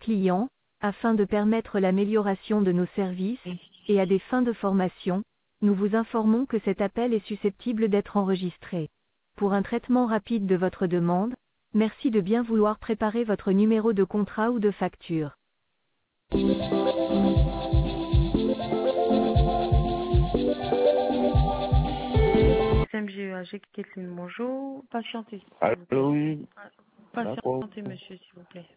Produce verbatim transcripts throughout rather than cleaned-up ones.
clients, afin de permettre l'amélioration de nos services, et à des fins de formation, nous vous informons que cet appel est susceptible d'être enregistré. Pour un traitement rapide de votre demande, merci de bien vouloir préparer votre numéro de contrat ou de facture. S M G E A G, Kathleen, bonjour. Patientez, s'il Allô, vous plaît. oui. D'accord. Patientez, monsieur, s'il vous plaît.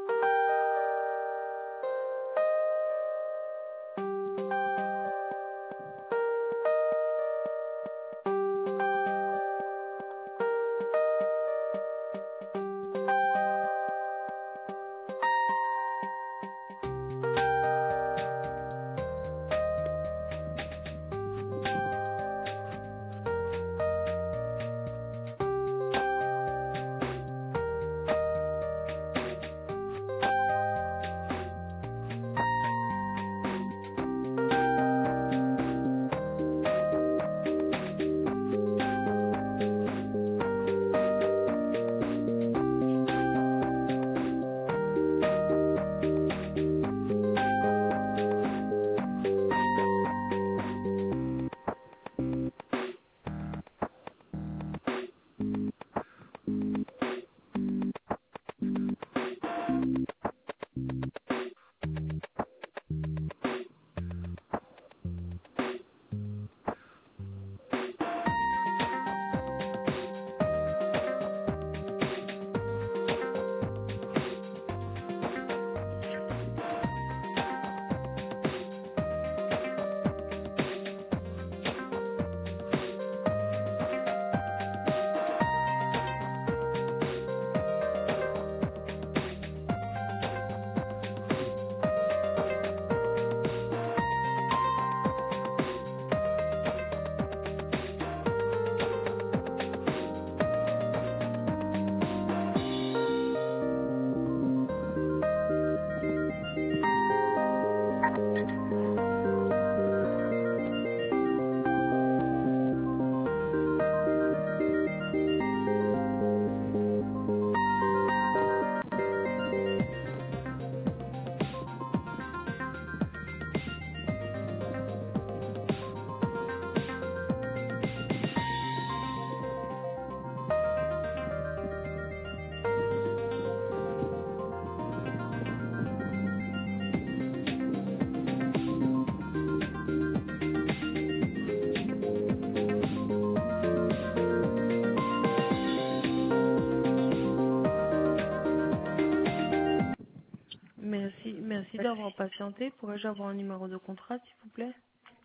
Merci, merci d'avoir patienté. Pourrais-je avoir un numéro de contrat, s'il vous plaît?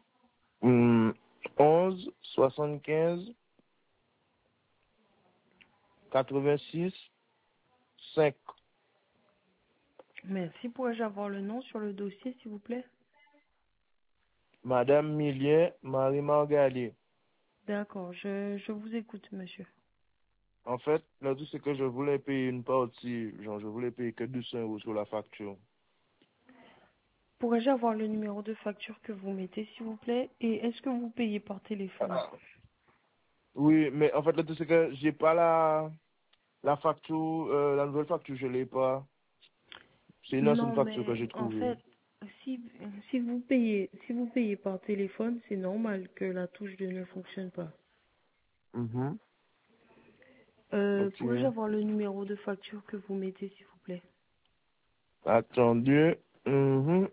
Hum, onze, soixante-quinze, quatre-vingt-six, cinq. Merci. Pourrais-je avoir le nom sur le dossier, s'il vous plaît? Madame Millien, Marie Margali. D'accord, je, je vous écoute, monsieur. En fait, là, tout c'est que je voulais payer une partie, genre, je voulais payer que deux cents euros sur la facture. Pourrais-je avoir le numéro de facture que vous mettez, s'il vous plaît? Et est-ce que vous payez par téléphone? Oui, mais en fait, là, tout c'est que j'ai pas la, la facture, euh, la nouvelle facture, je l'ai pas. C'est une ancienne Non, facture que mais j'ai en trouvée. fait, si, si vous payez, si vous payez par téléphone, c'est normal que la touche de ne fonctionne pas. Mhm. Euh, Ok. pourrais-je avoir le numéro de facture que vous mettez, s'il vous plaît? Attendez. Mhm.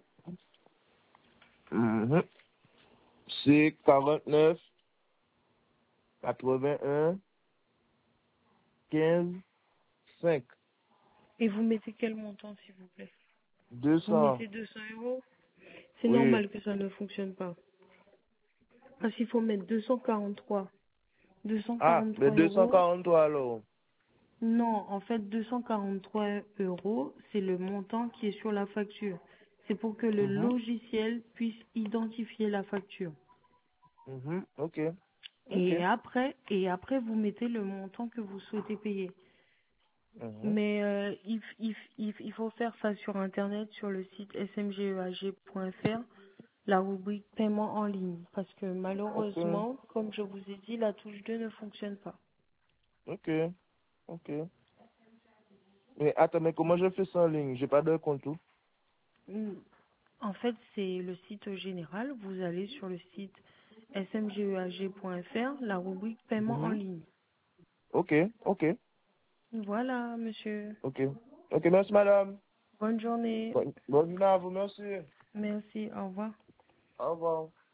Mhm. C'est quarante-neuf, quatre-vingt-un, quinze, cinq. Et vous mettez quel montant, s'il vous plaît? deux Vous cents. mettez deux cents euros? C'est Oui. normal que ça ne fonctionne pas. Parce qu'il faut mettre deux cent quarante-trois. Ah, mais deux cent quarante-trois deux cent euros. quarante-trois alors. Non, en fait, deux cent quarante-trois euros, c'est le montant qui est sur la facture. C'est pour que le Mhm. logiciel puisse identifier la facture. Mhm. Ok. Ok. Et après, et après, vous mettez le montant que vous souhaitez payer. Mhm. Mais euh, il, il, il, il faut faire ça sur Internet, sur le site s m g e a g point f r, la rubrique paiement en ligne. Parce que Ok. malheureusement, comme je vous ai dit, la touche deux ne fonctionne pas. Ok. Ok. Mais attends, mais comment je fais ça en ligne? J'ai pas de compte tout. Mm. En fait, c'est le site général. Vous allez sur le site s m g e a g point f r, la rubrique paiement en Mhm. ligne. Ok, ok, Voilà, monsieur. ok. Ok, merci madame. Bonne journée. Bonne, bonne journée à vous, merci. Merci. Au revoir. Au revoir.